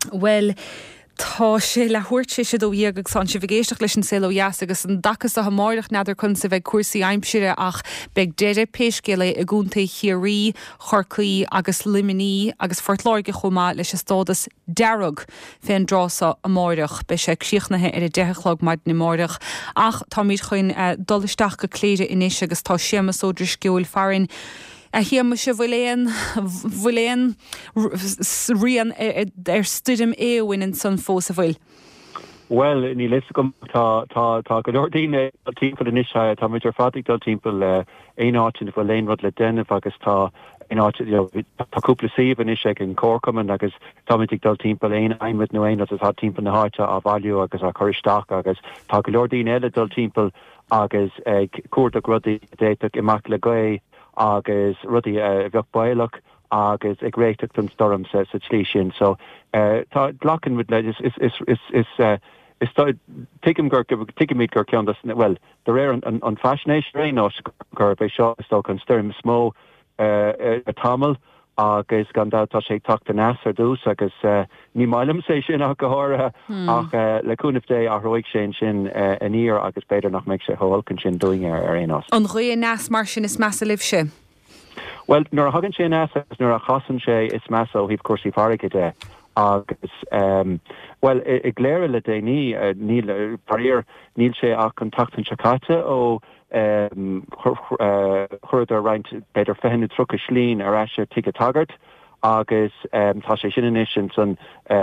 Well, tá sé le thuirt sé do dhéag san si bhgéisteach leis an silóheas agus an dachas a hamáireach nadidir chun sa bheith cuasaí aimsire ach beag deidir péiscéile i gúnta chiarí, chorcaí agus liminí agus fortláirge chomá leis stádas dearug féin drása amáireach be sé csiochnathe ar a dechachlog maid na máireach ach tá míid chuin dolisteach go cléide inis agus tá sémas ó drisciúil farin. A hi mu se bhfuléon rian studim éhain in san fós a bhfuil. Well, ní leis gom tá go ordíine timp in isise tá muidir fadig dal timppel éáin bh léon rud le denmh agus tá táúpla sih in isise an cócom agus tátig dal timppel éon aimimid nó aon tá timp na háte a bhaú agus a choristeach agus tá go ordíine eile dal timppel agus cuat a rudí déach imach le gaé agus rudí bheoh bailach agus ag réiteach an storm sa tlí sin. So tá glachan with le is tikim míid gur cean well de réir an fascination ré ná gur bei seo sto an sturm smó a tamil agus gandátá sé tucht an asar dús agus ní mailim sé sin a gothra ach leúnmh dé a roiig sin an ír agus beidir nach meid sé hóilcann sin doing ar éás. An roií nas mar sin is measa libse? Well, nuair a hagann sé as nuair a chasan sé is measa ó híh cuasaí farige de agus well ag léir le dé níl paríir níl sé ach an tachtan chacate ó chuir reint beidir fehinna trucha slín ar eise tuige tagart agus tá sé sin inis san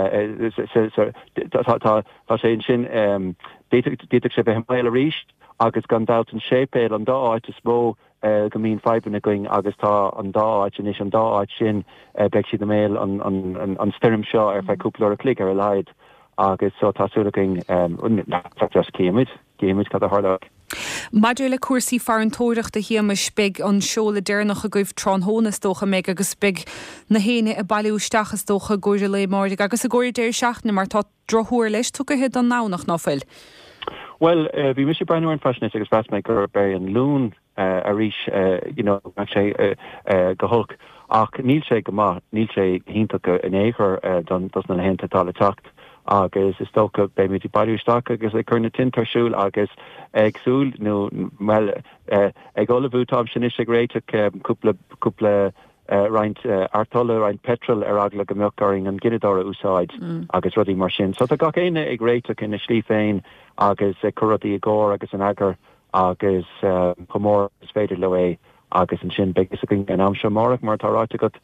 tá sé sin déach sé bheith méile ríist agus gan dat an sépéil an dááit is mó go mín febanna going agus tá an dááit inis an dááit sin beag si na méil an stem seo ar feúpla a clic ar a leid agus so tásúlagin just céimiid cad a hardach. Maidir le cuasaí far an tóireacht a hiamas big an seola déirnach a goibh tránhónas dócha méid agus big na héine a bailústachas dócha goire le máirdig agus a goir déir seachna mar tá drothúir leis tu go head an nánach náfuil. Well, bhí mis breú an fashion agus bas me gur be an lún a ríis sé go hulk ach níl sé go má níl sé híntacha in éair don dos na hénta tal tacht agus is stocha be mití bailústeach agus ag chuna tintarsúil agus agsúil nó well ag olahútám sin is sé réiteach cúpla reint artola reint petrol ar agla go meochgaring an ginadóra úsáid agus rudí mar sin. So tá gach éine ag réiteach ina slí féin agus choradí a ggóir agus an agar agus chomór is féidir le é agus an sin begus an am se marach mar táráte go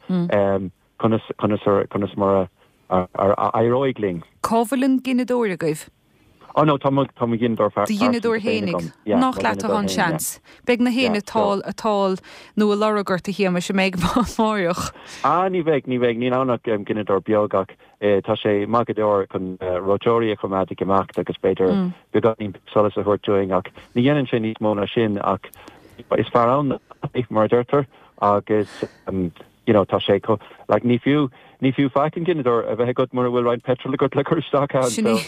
chunas mar ar airóigling. Cábhalann ginadóra goibh? Oh no, tá ginadór fear. The ginadór hénig nach leat a an chans. Beg na héine atál nó a loragurt a hiama se méid máirioch. Ní bheith ní annach ginadór beagach tá sé magadór chun rotória chromatic amach agus beidir beganí solas a thuirtúing ach ní dhéanann sin níos móna sin ach is far an if mar deirtar agus tá sé ní fiú fecin ginadór a bheith go mar bhfuil rein petrol go le chuteach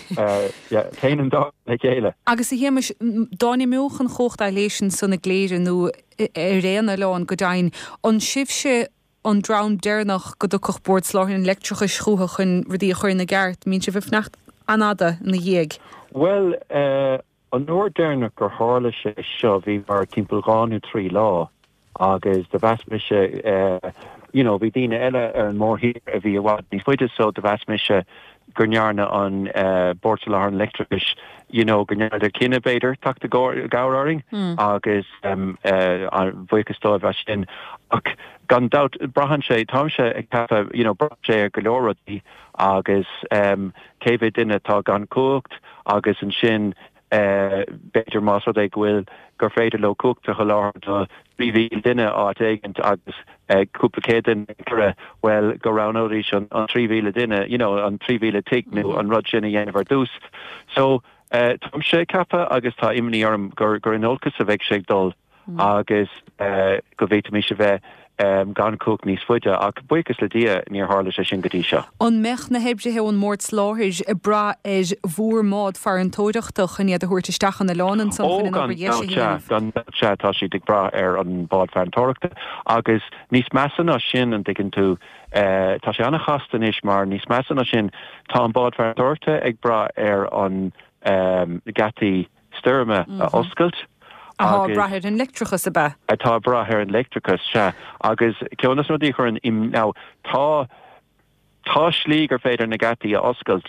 tain an dá le chéile. Agus i héimeis dáine méochan chocht a léisisin sanna gléire nó réanana leán go dain an sibse an drám déirnach go do cochbord sláthn leictrecha schrútha chun rudí chuir na gceart mín se bhifnacht anada na dhéag. Well, an nóir déirnach gur hála sé seo bhí mar timppel gáinú trí lá agus de bheasmise bhí daine eile ar an mórthír a bhí bhád ní foiide so de bheasmise gurnearna an Bortalaar an electricus gurnearna de cinenne beidir tucht a gáiring agus bhuichastáil bhe sin ach gan dat brahan sé tám sé ag tafa bra sé ar golóradí agus céhé duine tá gan cócht agus an sin beidir más ag bhfuil gur féidir le cócht a choláir bhí duine áit éigent agus cúplacéan well go ranóéis an 3,000 duine an 3,000 tiicnú an rud sinna dhéanamh dús. So tám sé cappa agus tá imní orm gur in olcas a bheith sé dul agus go bhhéit mí se bheith gan cúg níos fuide ach buchas le dia níor hála sé sin gotí seo. An mech na hebse he an mórt sláthir a bra is bhór mád far an tóideachtach in iad a thuirteisteach an na lánan san chuin an gan tá si dig bra an bád fear an tóireachta agus níos mesan á sin an diggin tú tá sé anna chastan is mar níos mesan á sin tá an bád fear an tóireachta ag bra an gataí styrme oscailt. Atá brathir an electricus a bheith. Atá brathir an electricus se agus ceannas nó dí chun im ná tá slí gur féidir na gataí a oscailt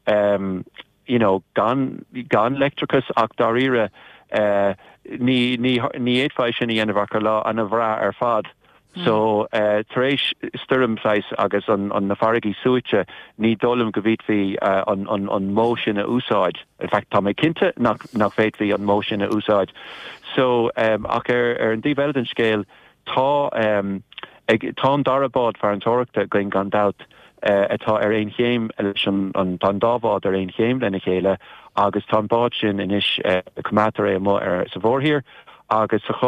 gan electricus ach daríre ní éadfáid sin í dhéanamh lá an a bhrá ar fad. So taréis styrmfleis agus an na farigi suite ní dólam go bhíd hí an motion a úsáid. In fact, tá mé cinnte nach féit hí an motion a úsáid. So ach ar an díhheilden scéil tá an darabád far an tóireachta going gan dat atá ar ein chéim leis an tan dábhád ar ein chéim lena chéile agus tá bád sin inis cumátar é ar sa bhórthír agus sa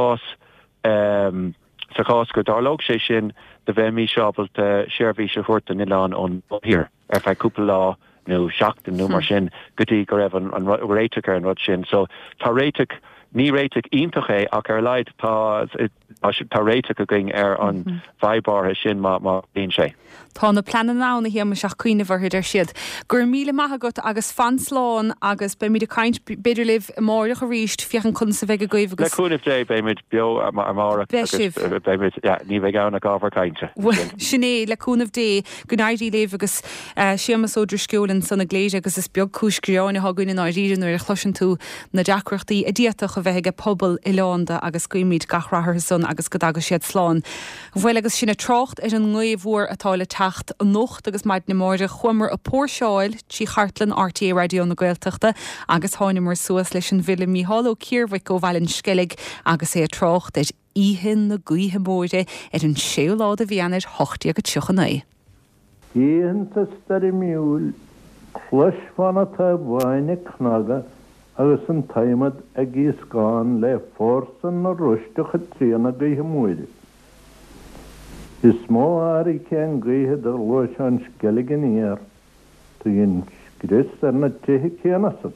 chás go darlóg sé sin de bheith mí seábalt séirbhí se chuirta Nilán ón hir ar feith cúpla lá nó seachtain nó mar sin gotí go raibh an réiteach ar an rud sin. So tá réiteach ní réiteach ionintach é ach ar leid tá réiteach a going ar an bhaibártha sin má bhíonn sé. Tá na planan nána hí me seach cuioine bharthaid ar siad. Gur míle maithagat agus fansláán agus be míad a caiint beidir libh máireach a ríist fiochan chun sa bheith a goibh agus. Leúnmh dé béimiid bio amara béimiid ní bheith anna gábhar caiinte. Sinné leúnmh dé go náirí léh agus siamas óidir sciúlann sanna gléide agus is beag cúscreáin a hagann na rían nuair a chluisin tú na deacreachtaí a díatach a bheith ag pobl i Lánda agus cuimíd gachrathir son agus go agus siad sláán. Bhfuil agus sinna trocht ar an ngéomhhuair atá le tacht an nocht agus maid na máide chumar a póirseáil tí chartlan RTA radio na Gaeltachta agus tháinig mar suas leis an bhile míhalló cíormhaid go bhhailinn scilig agus é trocht ar íhin na gaotha móide ar an séolád a bhíanaid 8 go 29. Íhan sa stari miúil chluis fanna tá bhaine cnaga agus an taimad a gíoscáin le fórsan na ruisteach a tríanna gaotha móide. Is mó ári cean gaotha ar lois an scilig an éar tu dhéon scris ar na tithe céanasa.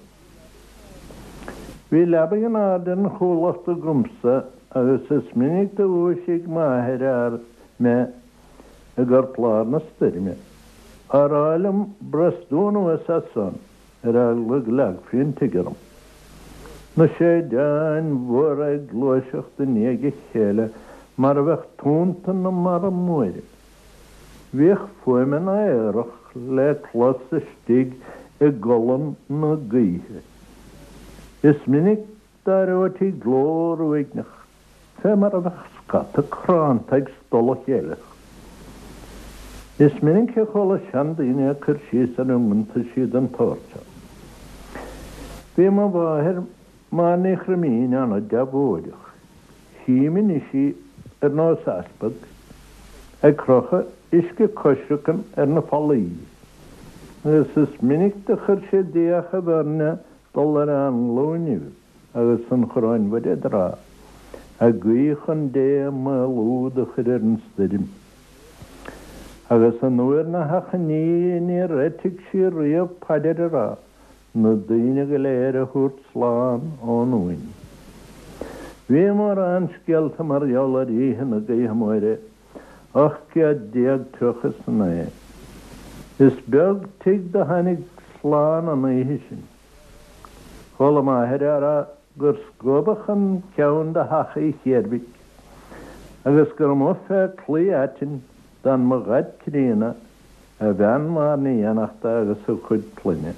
Bhí lebah an ádan chólachta gumsa agus is minic do bhuaigh maithir ar me a gur plár na styrme. Ar álam brasdúnú a sasan ar aglag lag fion tigaram. Na sé dean bhór ag glóiseach den néige chéile mar a bheith túnta na mar a móide. Bhíoh fuimen a éireach le clos a stig i golan na gaotha. Is minic dar ótí glór uignach, fe mar a bheith scata crántaig stola chéilech. Is minic a chola sean daine a chur síos an umanta siad an tórta. Bhí má bháthir má néchramín anna deabhóideach. Hímin isí ar nás aspag, ag crocha isce coisreachan ar na falaí. Agus is minic de chur sé déach a bharne dul ar an lóniu agus an chráinmhaid rá. A gcuíchan dé má lúd a chur ar an styrim. Agus an nuair na hachaní ní réitigh sí riamh paidir rá. Na daine go léir a thuirt sláán ón uin. Bhí mar an scialta mar eolar íhan a gaotha móire, ach cead déag tuchas na é. Is beag tuig de hanig sláán an éhi sin. Chola maithir ar gur scobach an ceann de hacha í chéarbhic, agus gur mó fé clí aitin dan mo gad crína a bhean mar ní anachta agus a chud clíine.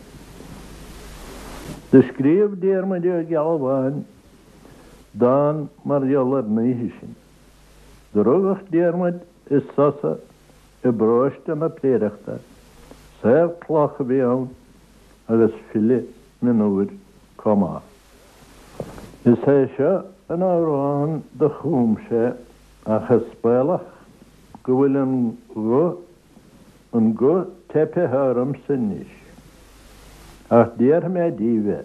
De scríomh déarmaid a gealbháin dan mar eolar naohi sin. De rugach déarmaid is sasa i bráiste na pléireachta, saoir cloch a bhí ann agus fili minúir comá. Is é seo an áráin de chúmse a chaspéalach go bhfuil an go tepe thram san níos. Ach déar mé díve.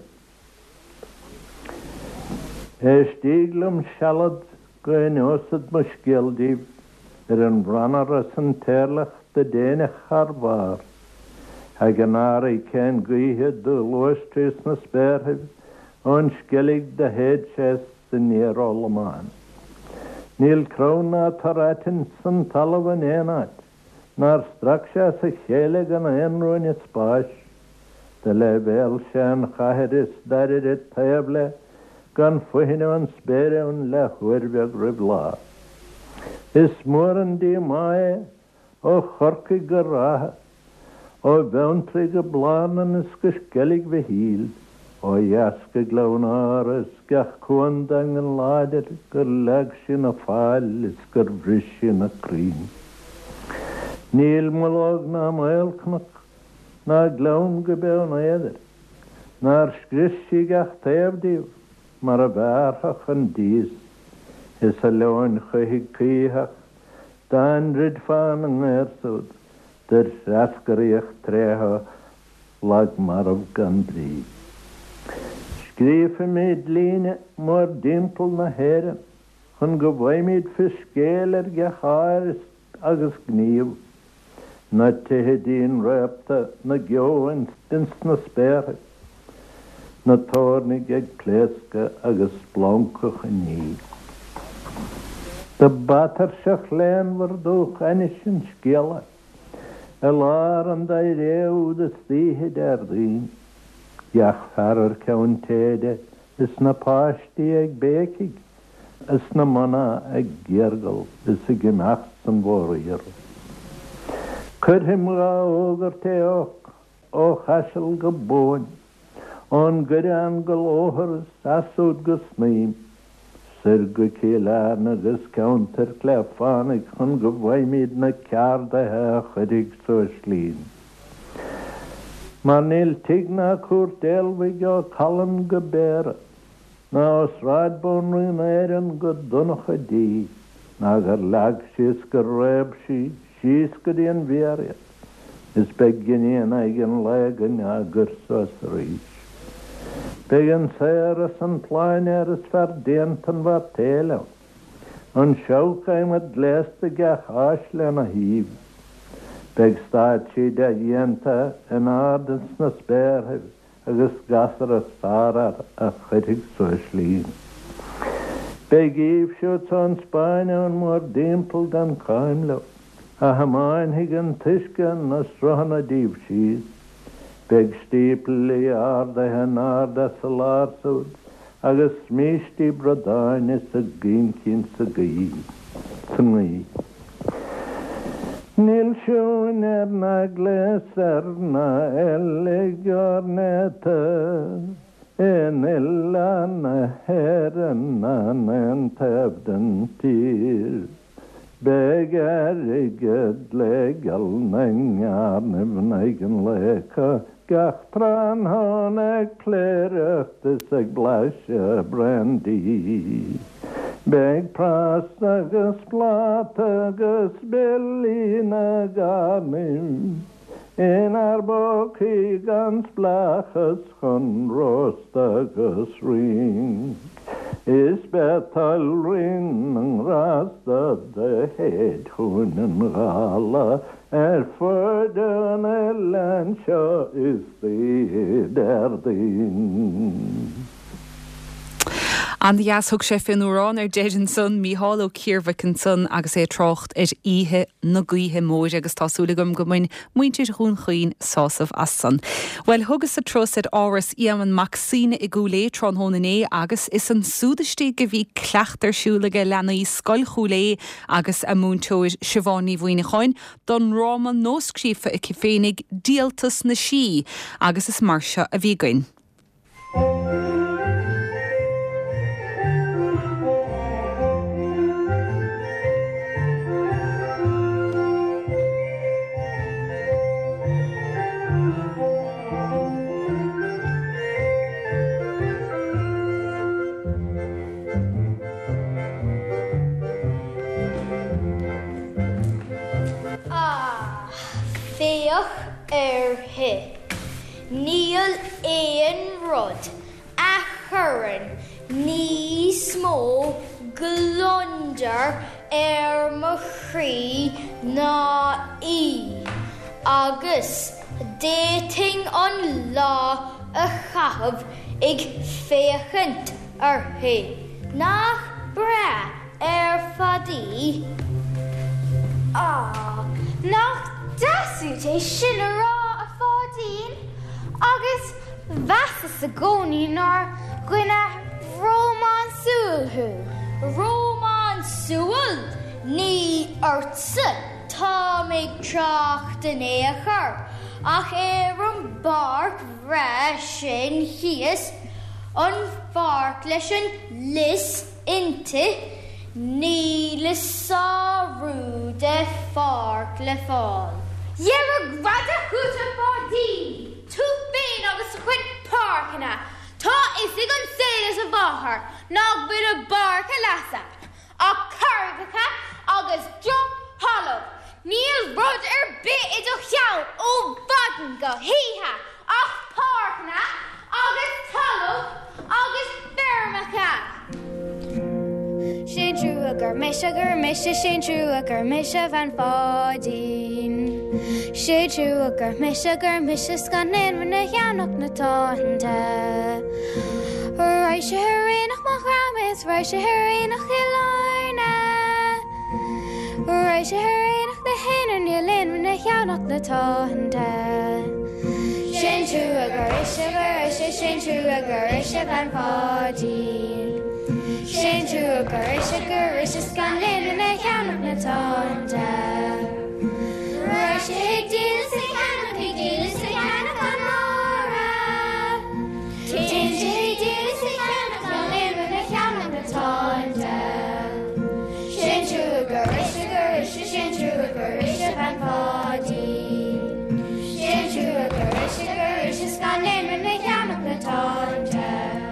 Stíglam sealad go osad mo scéaldíh an bhranar as an téirlach de déine charbhar. Ag an áraí cén gaoithe do luastrís na spéirthibh an scilig de héad sé san níorólamáin. Níl crowna tarátin san talamh an éanát, nar strach sé sa chéile gan éonrúin is spáis, de le bhéal sé an chathir is darir it taobh gan fuhinne an spéire an le chuirbeag rib lá. Is mór an dí mai ó chorca go ratha, ó bhentri go blánan is go scilig bhe híl, ó jasca glónar is gach cuan dang an láidir gur leg sin a fáil is gur bhris sin a crín. Níl mulog na mailcnach, na glón go bean éidir, nar scris sí gach taobhdíh, mar a bhearthach an díos, is a leon chuigh cíhach, dain rid fan an airsúd, der rascaríoch trétha lag marab gan brí. Scrífa méid líne mór dimpel na héirean, chun go bhaimid fi scéal gecháir agus gníomh, na tehedín réapta na geoin ins na spéirthe, na tórnig ag pléasca agus blóncach a ní. De batar seach léan war dúch anis sin scéala, a lár an da réú de stíthe dardín, Iach farar ceann téide is na páistí ag bécig, is na mana ag géargal is a gimach san bóraíar. Cudhim rá ógar téoch ó chaisiil go bóin, an gurán go óthar asúd go sníim, sir go céileán agus ceantar cléfánig chun go bhaimid na ceardathe chudig so slín. Mar níl tigna cuairtéalmhaigh ó callan go béire, ná os ráidbónraí éireann go dunacha dí, ná gur leag síos go réib síos go dtíon bhéiriad, is beag ginion ag an legan agur sos rís. Beag an séras an pláin is fer déantan war téile, an seochaim a dléasta gach áisle na híb, beag stáid siad a dhéanta an ádans na spéirthibh agus gasar a sárar a chuirigh so slín. Beag íomh siúd an Spáine an mór dimpel gan cáimle, a hamáin hig an tuiscean na srohanna díobh síos, beag stípil í ardathe nárda sa lársúd, agus smístí bradáine sa gíncín sa gaí. Sní. Níl siún na glésar na eligorneta, illa na heran na tabdan tír. Begar igad legal na ngarnib naigan leka, gach tran honeg plerachtas ag blasha brandy. Beg pras agus plat agus bellina garnim, in arboci gans blachas chun rost agus ring. Is betal rin ang rasta de head hun an gala, furdan elancha is the dardin. An dheas thug sé finúrán déan sun míhall ó Cíormhachan sun agus é trocht ihe na gaothe móir agus tásúlagum go muin muintir hún chuoin sásamh as san. Well thugus a trosid áras íaman Maxine I gúlé trón hónané agus is an súdastí go bhí cleachtar siúlaige lenaí scoilchúlé agus a múntóir Siobhánaí Bhuineáin don ráman nóscrífa I cifénig díaltas na sí agus is marse a bhí goin. He. Níl éon rud a churann ní smó glondar mo chrí ná í. Agus déting an lá a chahabh ag féchant arthaí. Nach bra fadí. Nach dasú té sin a rá a fádín. Agus bheasa sa gcónaí nar gcuine Rómán súilthú. Rómán súil ní ortsa tá méid trach den é a chur. Ach an barc bhre sin híos an barc leis an lis inte ní le sáhrú de farc le fáil. Dhéarach bhada chuta fádí. Tú féin agus chuid páircina. Tá isig an sélas a bháthair nach bud a barca lasa. A cargacha agus jump hollow. Níl rud bit I do cheann ó badan go híthe ach páircina agus talmh agus fermacha. Sin trú agur mise sin trú agur mise van fádín. Sin trú agur mise scanin na cheannach na táinte. Reis sé rénach má chramis, reis sé rénach I láine. Reis sé rénach na héanaar ní linn na cheannach na táinte. Sin trú agur sin trú agur van fádín. Sin trú agur scanin na cheannach na táinte. Reis sé ag dílas sa cheannach an mára. Tin sé ag dílas sa cheannach an linn na cheannach na táinte. Sin trú agur van fádín. Sin trú agur scanin na cheannach na táinte.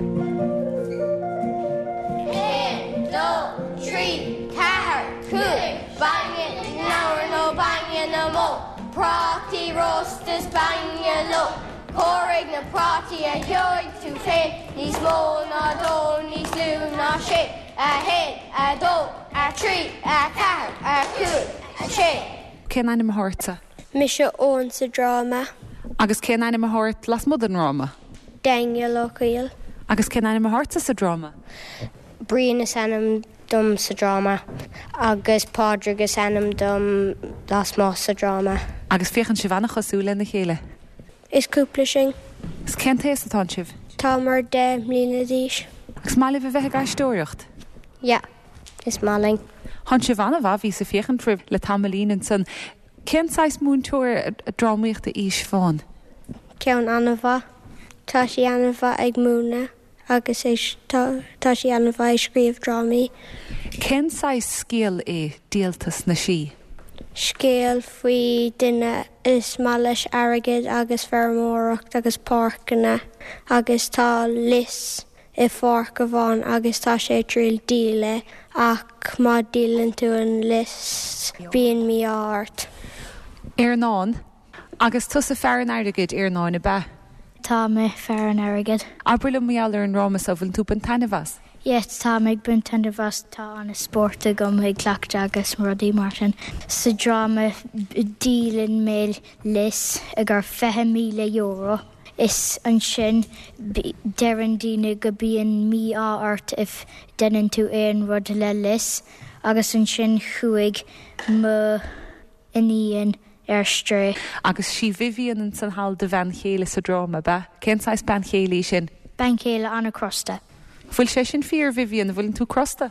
1, 2, 3, 4, 5 bangin náir nó bangin na mó. Prátí rostas bangin lo. Córaigh na prátí a dheoig tú féin. Níos mó ná dó, níos lú ná sé. A hen, a dó, a trí, a ceathair, a cúil, a sé. Cén aine hárta? Mise ón sa drama. Agus cén aine háirt las mud an ráma? Daniel O'Caill. Agus cén aine hárta sa drama? Brian is anam dum sa drama. Agus Padraig is anam dum las más sa drama. Agus féchan si bhanach chosúla na chéile? Is cúpla sin. Is cén tééis atá sibh? Tá mar 10 mlína díis. Agus mála bh bheith gaistóireacht? Ja, is máling. Hon si bhana bh hí sa féchan tribh le tamlín an san. Cén sais múntúir a drámaíocht a ís fáin? Ceann anamha. Tá sí anamha ag múna. Agus tá sí anamha ag scríomh drámaí. Cén sais scéal é díaltas na sí? Scéal faoi duine is má leis airgid agus fearmóireacht agus páirceanna. Agus tá lis I fárca bháin agus tá sé tríal díle ach má dílann tú an lis bíon mí áirt. Ar náin, agus tu sa fearan airgid ar náin a beth? Tá mé fearan airgid. A brile méall ar an ráma sa bhfuil tú bantanahas? Yes, tá méid buntanahas tá an sporta go méid cleacht agus rudaí martin. Sa drama dílann mé lis agur €20,000. Is an sin dearan dína go bíon mí áart if denan tú éon rud le lis, agus an sin chuig mu iníon stré. Agus si Vivian an san hall de bhean chéile sa drama ba? Cén sais ban chéile sin? Ban chéile anna crosta. Bhfuil sé sin fíor Vivian, bhfuiln tú crosta?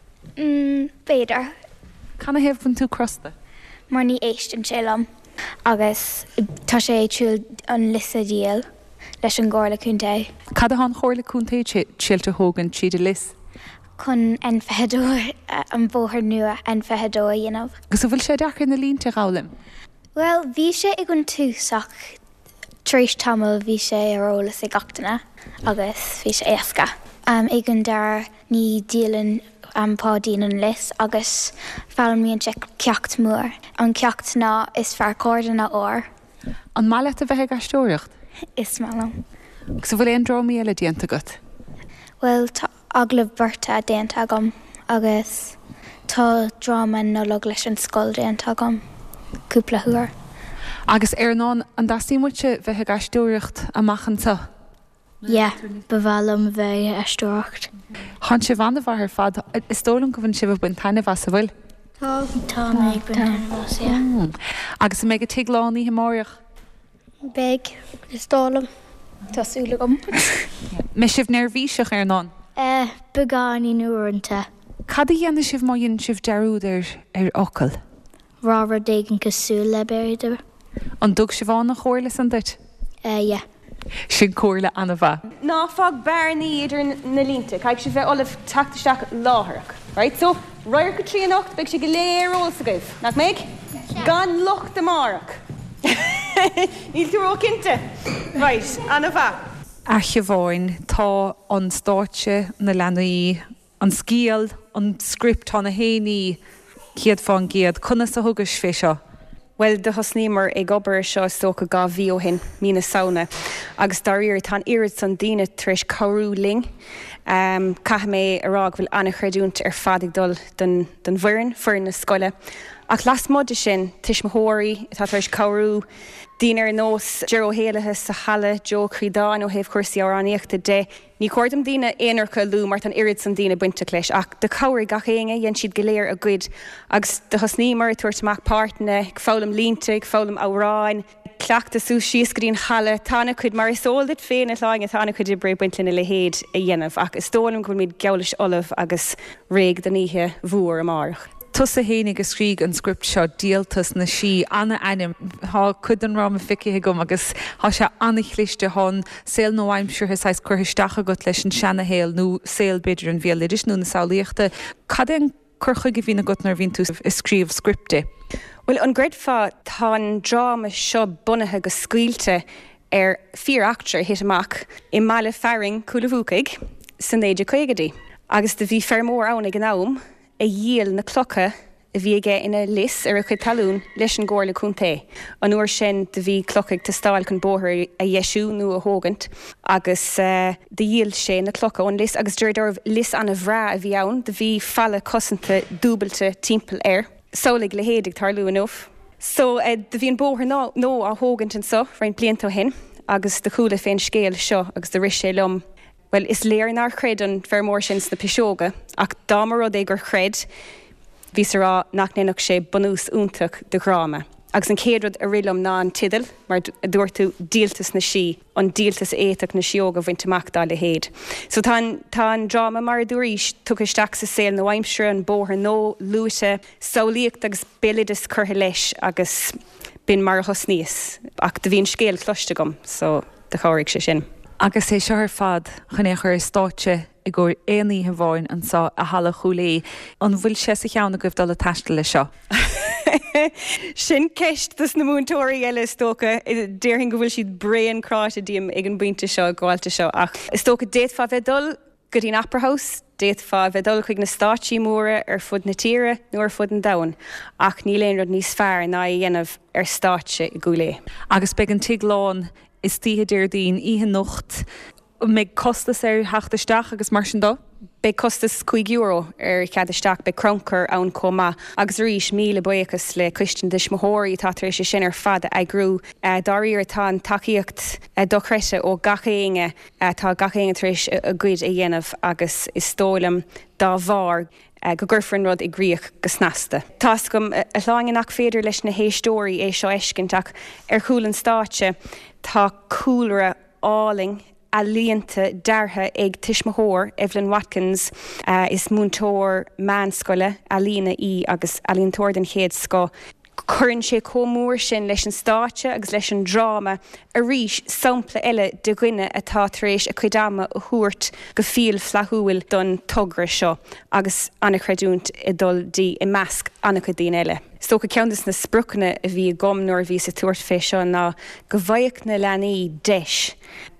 Béidir. Canna hebh bhain tú crosta? Mar ní éistin sé lam. Agus tá sé triúil an lisa díal leis an gála cúnta. Cad a hán chóirla cúnta síalta thógan siad a lis? Chun an fehadó an bmhóthar nua an fehadó dhéanamh. Gus bhfuil sé deach na línta gálim? Well, bhí sé ag an túsach tríos tamil bhí sé arolalas ag gachtainna agus bhí sé éasca. Ag an dar ní díalann an pádín an lis agus fearan míon sé ceacht mór. An ceacht ná is fear cóirdanna ór. An mála a bheith gaistóireacht? Is málam. Gus bhfuil éon drámaí eile déanta agat? Well, tá aglah berta déanta agam agus Tá drama nolog leis an scoilde an tagam cúpla huair. Agus ná an dasí muite bheitthe gasúirecht a machchananta. Ja, bhhelam bheith eisteocht. Chan si bhana bhar fad is tólam go bhann si bh buin taine bhe sa bhfuil. Tá méid bhas, ja. Agus mé go tiagláí himóireach. Beg is dálam Tásúla gom. Me sibh nervhíiseach ná. Begáí nuanta. Cad dhéana sibh má dionn sibh deúidir ocail. Ráhar dégan cosú le béidir. An dug si bhána chóirlas an duit? Ja. Sin cóirla anna bha. Ná fág bearnaí idir na línta, caiig si bheith olah tactaisteach láthach. Right, so roiir go trí anocht beag si go léir ósagah. Nach méid? Gan locht amárach. Níl tú rócinnte. Right, anna bha. Aiche bháin tá an stáitse na lenaí, an scíal, an script tá na héanaí ciad fá an giad, chuna sa thugus fé seo. Well, de hosnímar ag obair seo stócha gá bhío hin mína saona. Agus daríir tá irid san daine tris choirú ling. Caith mé arág bhfuil anna chreidúnt fadig dul den bhuireann fuair na scoile. Ach las modde sin, tis mahóirí, tá tris choirú, dínar nós Gero héalathe sa Halle, Joe Creedáin ó héh cuasaí áráníochta de. Ní cuairdm dína éonarcha lú mar an irid san dína buinte leis, ach de cabhir gachéinge dhéan siad go léir a gcuid, agus de hosnímar tuairteach páirtna, ag fálam línta, ag fálam áráin, cleachta sú síos go dtíon Halle, tána chuid mar is óldit féin a láing a tána chuid i bre buintlina le héad a dhéanamh, ach is tólam go míad geolais olah agus réig deníthe bhuair amárach. Tus a hénig a scríg an script seo díaltas na sí anna anim há chud an rám a ficithe gom agus há se anna chlichte hon saoil nó aimimseúthe sais chuirteach go leis an seanna héal nó saoil beidir an bhéal idir nó na saolaíochta. Cad an chucha go bhína got nar bhín tú is scríomh scripte? Well, an gréadfá tá drama seo bunathe go scuilte fíor actor hit amach I mála fearing cúla bhúcaig san éidir chuigedaí. Agus de bhí fear mór anna gnáim a dhéal na clocha a bhí aige ina lis ar a chud talún leis an ggóir le cúnta. An uair sin de bhí clochaig tá stáil chun bóthir a dhéisiú nó a thógant agus de dhéal sé na clocha ón lis agus dúirdormh lis anna bhrá a bhí ann de bhí falla cosanta dúbalta timpeall air. Solig le hédig tar lu enough. So de bhí an bóthir nó a thógant an so rein blianta hin agus de chuúla féin scéal seo agus de ris sé lom. Well, is léir nar chred an fermór sin na pisóga, ach dámar rud é gur chred, vís rá nach nénach sé bonús úntaach de gráma. Agus an céadrod a rilum ná an tidal, mar dúir tú díaltas na sí, an díaltas éach na sióga bhainteach dá le héad. So tá an drama mar dúiríis tuchaisteach sa saoil nó aimimseúr an bóthir nó luite, saolaíocht agus bélidas curtha leis agus bin mar hosníos, ach de bhíon scéal cloiste gom, so de cháirigh sé sin. Agus é seo ar fad chun é chur stáite I ggur éanaí bháin an sa a hala chuúlaí an bhfuil sé sa cheanna goibh dal a taiste le seo. Sin ceist dus na múntóirí eile tócha déirhin go bhfuil siad brean cráte díam ag an buinte seo gáilta seo ach is tócha déadfá bheitdul go dtíon Apperhouse, déadfá bheitdul chuig na stáití móra ar fud na tíre nó ar fud an dain ach ní léon rud níos fearr ná dhéanamh ar stáitse I gúlé. Agus beag an tiagláin is títhe déirdín ihe nocht méid costas ar heachtasteach agus mar sin dó? Be costas €5 ar ceadisteach be croncar ann comá agus rís míle buchas le cuistean dis mothirí tá tar sé sin ar fada agrú daríir tá takeíocht dochreise ó gachéinge tá gachéinge tréis a gcuid a dhéanamh agus is tólam dá bhar go ggurfran rud I gríoch go snasta. Tás gom a láingin nach féidir leis na héistóirí é seo eiscintach ar chúlan státe tá cúlra áling a líonta deartha ag Tismahór, Evelyn Watkins is múntóir meánscoile a lína í agus a líontóir den chéad sco. Curann sé comúir sin leis an státe agus leis an drama a rís sampla eile de ghuine atá taréis a chuidáma a thuairt go fíl flathúil don tugra seo agus anna creidúnt I dul dí I measc anna chu daon eile. Sto go ceantas na sprucanna a bhí gom nóir bhí sa tuairt fé seo ná go bhaíoch na leanaí deis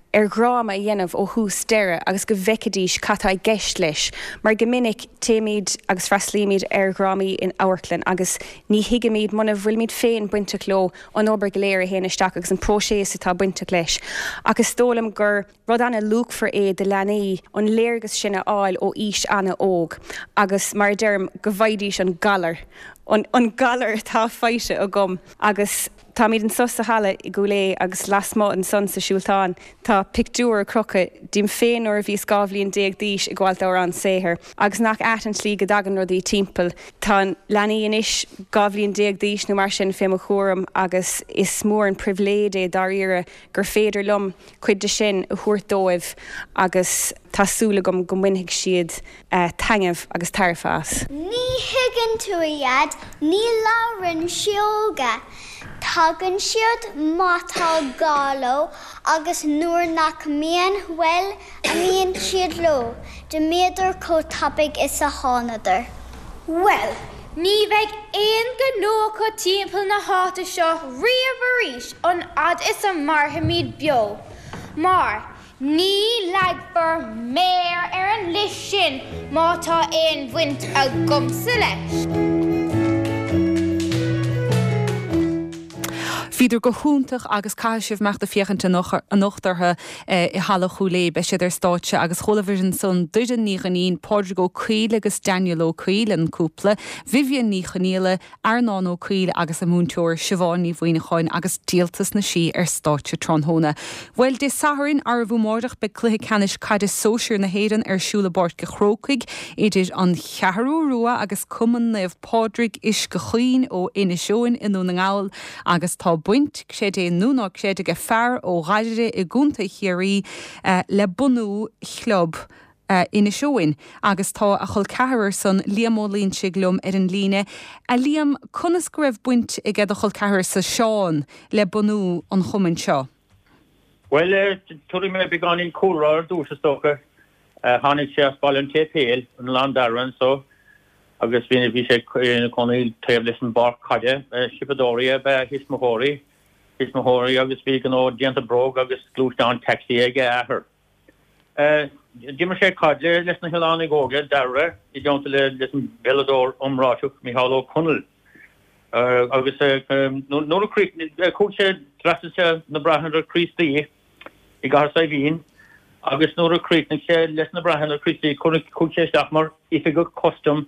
gráma dhéanamh ó hús deire agus go bhecadís catá geist leis, mar go minic téimiid agus freslíimiid grámaí in áirclann agus ní hiigeimiid muna bhfuil míid féin buinte ló an obair go léir a héana isteach agus an próséas atá buinte leis. Agus tólam gur rud anna lúg for é de leanaí an léirgus sinna áil ó ís anna óg, agus mar derm go bhaidís an galar. An galar tá feite a gom agus tá míad an sos a hala I gúlé agus lasmá an son sa siúltáin tá pictúr crocha dim féin or bhí scábhlíonn 10 díis I gháil an séhir agus nach éan slí go dagan rudaí timppel tá leanaí inis gábhlíonn 10 díis nó mar sin féim a chóram agus is mór an priviléide daríire gur féidir lom chuid de sin a thuairdóibh agus tásúla go mhainfigh siad taingemh agus tarfás. Ní higann tú iad, ní lárann sióga. Tagann siad mátá gálo agus nuair nach mian bhfuil a mian siad lo, de méidir có tapig is a hánadar. Well, ní bheith éon go nó có timpeall na háta seo riamh an ad is a marthaimid bio. Mar, ní leagbar méir an lis sin mátá éon bhaint a gomsa leis. Fiidir go húntaach agus caiisih meachta fiochananta anochtartha I hala chúlé be siidir stáitse agus cholavision son duidir níchanín Portugal Cuil agus Daniel O'Cuil an cúpla, Vivian níchaníile Arnán O'Cuil agus a múnteoir Siobháin Bhuoineáin agus díaltas na sí stáitse Tronhóna. Weil de saharin ar bhú mórdach be cluthe canis caiide sóisiir na héan siúla bort go chrócaig, idir an chearú rua agus cuman neh Pádraig is go chuoin ó ina seoin inú na ngáil agus tá buint sé é núnach sé go fearr ó gaiire I gúnta chéirí le bunú chlub ina seoin agus tá a chul cehar san líamólín siglum an líne a líam conas go raibh buint I gcead a chul cehar sa seán le bunú an chumann seo. Well, tuaí mé beganin cúrá dúsa stocha hánig sé ballin tépéil an landaran so agus bhí sé chunaí taobh leis an bar caide sipadóí be hismóirí agus bhí an ó dianta brog agus glúteán taxi ag ahar. Dimar sé caide leis na heána góga dare I dionta le leis an velador omráisiúch Mihálo Connell. Agus nóra cút sé trasise na brahannar Christí I gar sa bhín agus nóra críicnig sé leis na brahannar Christí cút sé steachmar ife go costum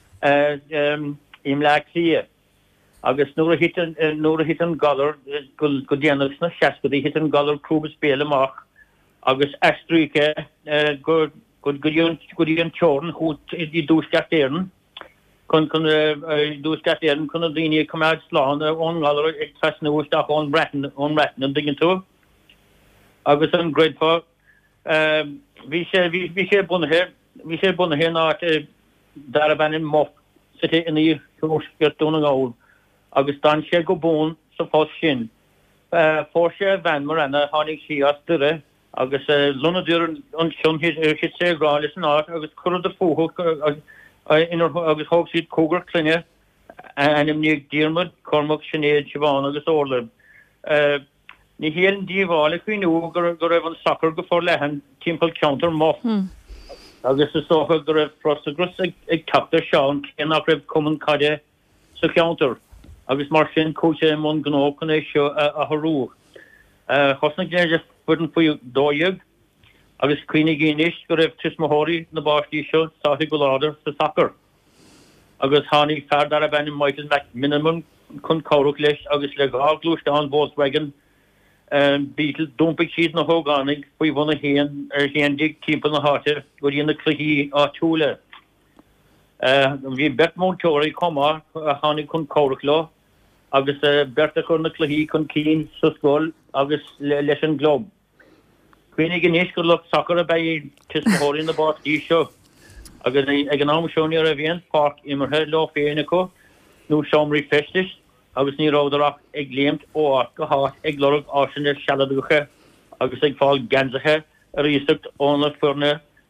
im le lia. Agus nuair a hitan galar go déanamh na seacaí hitan galar cruúbas béle amach agus estruike go dtíon teorn chut I dúsceart éan chun dúsceart éan chun a daine cumad sláán ón galar ag tras na úisteach ón bretan an diggin tú. Agus an gréadfá bhí sé bunathe ná dar ben mof sit in die hoogskirtone goud agus dan sé go boon so fast sin for sé van mar an hannig si as dure agus lunnedur an hit sé gra is an art agus kur de fo in agus hoog si koger klinge en im nie diermod kormok sinné Siobháin agus orle ni hé dievale kun nu go an soccer go for lehen timpel counter mof. Agus is socha go raibh prostagrus ag taptar seán cén nach raibh cumann caide sa counter. Agus mar sin cóise món gnócan é seo a tharú. Chosna gnéide fudan faoi dóiag, agus cuoine géis go raibh tismóirí na báistí seo sáthí go láidir sa soccer. Agus tháinig fear ar a bhenim Michael minimum chun cabhrach leis agus le gá glúisteán Volkswagen Beetle dumpig siad na hógánig faoi bhna héan héandig timppel na háte go dtíon na cluí á túla. Bhí betmótóirí comá a tháinig chun cabhrach lá agus berta chun na cluí chun cín sa scóil agus leis an glob. Cuoinnig gnéis go le soccer a bheith tismóirí na báistí seo agus ag an amseoí ar a bhíon park imarthe lá féinna có nó seomraí festis agus ní ráidirach ag léimt ó go háit ag lorug ásin ar sealaducha agus ag fáil gansacha a ríocht ónna fuirne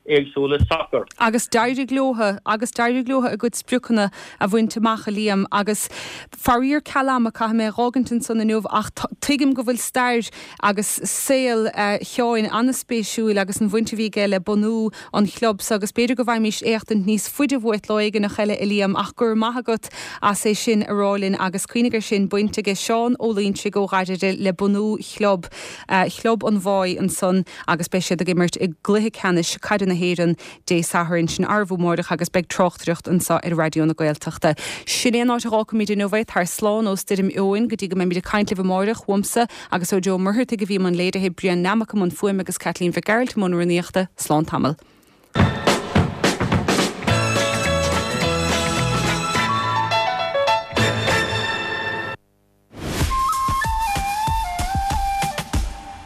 éagsúla soccer. Agus daidir glótha a go spruúcanna a bhaintach a líam agus faríor ceam a cha mé rágantin san na nuamh ach tuigim go bhfuil stair agus saoil teáin annaspéisiúil agus an bhaintehí geile bonú an chlub agus beidir go bhaim mis éachtain níos fuidir bhit leige na cheile i líam ach gur maithagat a sé sin arálinn agus cuineagar sin buinteige Seán Ólín si go gaiidir le bonú chlub an bháid an son agus be sé a gimmert i gluthe canis caidir na héan dé sathrann sin arbhmórdach agus beag trochtreacht an sa ar radio na Gaeltachta. Sin éon áit ráca míidir nóhaid tar slán ó stidim óin go dtí go mé caiintlih mórach huamsa agus ó Jo Murtha go bhí man léide he brian namach man fuim agus Kathleen Vigarlt man ruíochta slán tamil.